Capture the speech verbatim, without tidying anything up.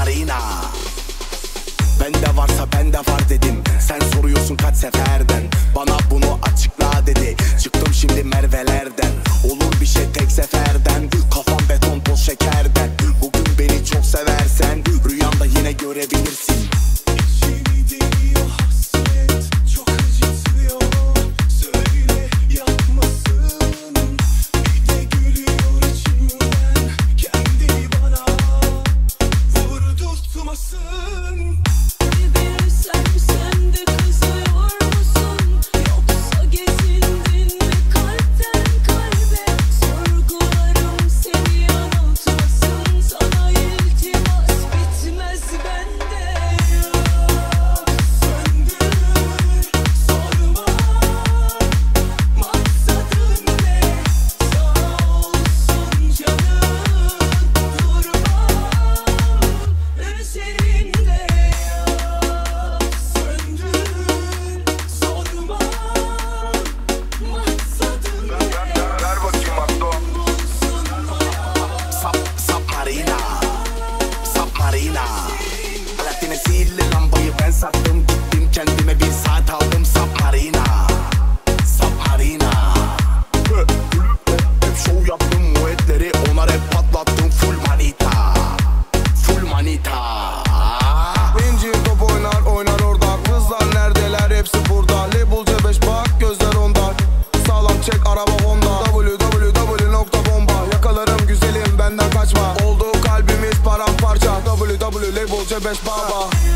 Submarina. Bende varsa bende var dedim. Sen soruyorsun kaç seferden. Bana bunu açıkla dedi. Çıktım şimdi Merve'lerden. Olur bir şey tek seferden. Kafam beton toz şekerden. Bugün beni çok seversen rüyanda yine görebilirsin. İçimi deliyor hasret, çok acıtıyor. Söyle yapmasın. Bir de gülüyor içimden. Kendi bana vurdurtmasın. Bir sen de kızıyor musun? Yoksa gezindin mi kalpten kalbe? Sorgularım seni yanıltmasın. Sana iltimas bitmez bende yok. Söndür, sorma, maksadın ne? Sağ olsun canım, durmam üzerinde yok. Söndür, sorma, maksadın ne? Ver bakayım Abdo. Bulsun hayat. Sub, Submarina. Submarina. Platine sihirli lambayı ben sattım. Gittim kendime bir saat aldım. Submarina. Submarina. Hep show yaptım muetleri. Ona rap patlattım. Full manita. Full manita. İncir top oynar oynar orada. Kızlar neredeler hepsi burada. Label C beş bak gözler onda. Sağlam çek araba Honda. W W W nokta bomba. Yakalarım güzelim benden kaçma. Oldu kalbimiz paramparça. W W Label C beş baba.